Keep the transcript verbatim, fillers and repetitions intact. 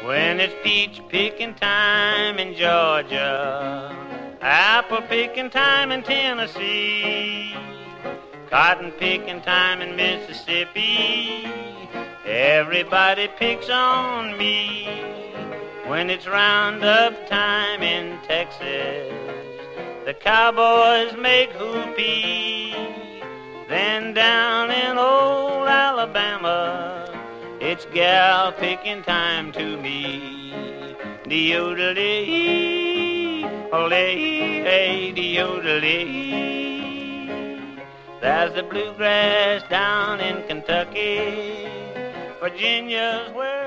When it's peach picking time in Georgia, apple picking time in Tennessee, cotton picking time in Mississippi, everybody picks on me. When it's roundup time in Texas, the cowboys make whoopee. Then down in old Alabama, it's gal picking time to me. De-yodelee, ole-ee, de-yodelee. There's the bluegrass down in Kentucky, Virginia's where